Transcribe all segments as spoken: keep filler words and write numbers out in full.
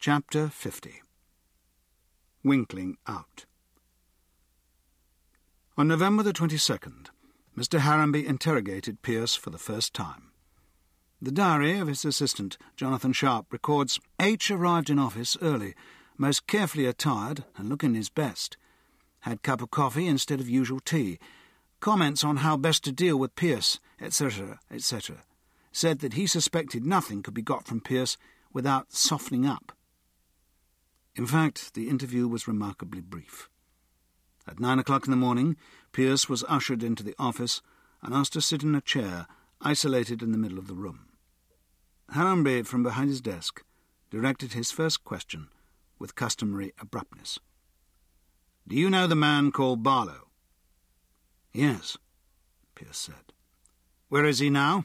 Chapter fifty. Winkling Out. On November the twenty-second, Mister Harrenby interrogated Pierce for the first time. The diary of his assistant, Jonathan Sharp, records, H arrived in office early, most carefully attired and looking his best. Had cup of coffee instead of usual tea. Comments on how best to deal with Pierce, et cetera, et cetera. Said that he suspected nothing could be got from Pierce without softening up. In fact, the interview was remarkably brief. At nine o'clock in the morning, Pierce was ushered into the office and asked to sit in a chair, isolated in the middle of the room. Harrenby, from behind his desk, directed his first question with customary abruptness. "Do you know the man called Barlow?" "Yes," Pierce said. "Where is he now?"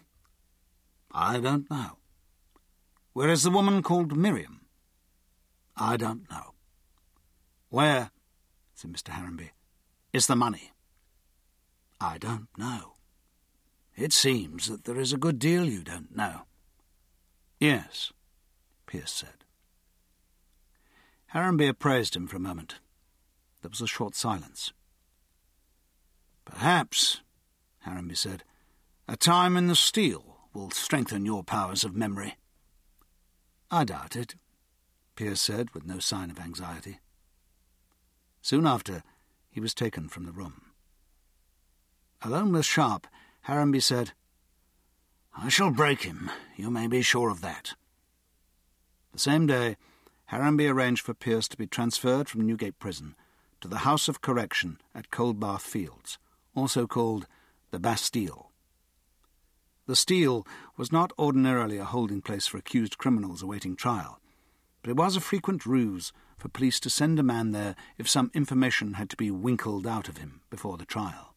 "I don't know." "Where is the woman called Miriam?" "I don't know." "Where," said Mister Harrenby, "is the money?" "I don't know." "It seems that there is a good deal you don't know." "Yes," Pierce said. Harrenby appraised him for a moment. There was a short silence. "Perhaps," Harrenby said, "a time in the steel will strengthen your powers of memory." "I doubt it," Pierce said, with no sign of anxiety. Soon after, he was taken from the room. Alone with Sharp, Harrenby said, "I shall break him, you may be sure of that." The same day, Harrenby arranged for Pierce to be transferred from Newgate Prison to the House of Correction at Coldbath Fields, also called the Bastille. The Steel was not ordinarily a holding place for accused criminals awaiting trial, but it was a frequent ruse for police to send a man there if some information had to be winkled out of him before the trial.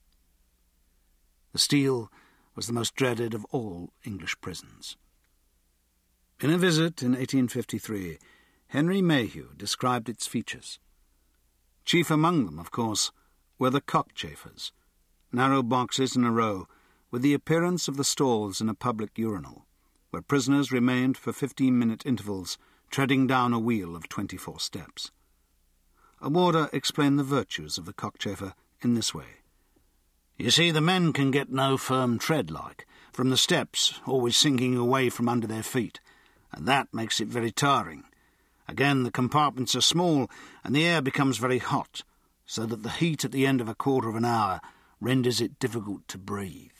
The Steel was the most dreaded of all English prisons. In a visit in eighteen fifty-three, Henry Mayhew described its features. Chief among them, of course, were the cockchafers, narrow boxes in a row, with the appearance of the stalls in a public urinal, where prisoners remained for fifteen-minute intervals, treading down a wheel of twenty-four steps. A warder explained the virtues of the cockchafer in this way. "You see, the men can get no firm tread, like, from the steps always sinking away from under their feet, and that makes it very tiring. Again, the compartments are small, and the air becomes very hot, so that the heat at the end of a quarter of an hour renders it difficult to breathe.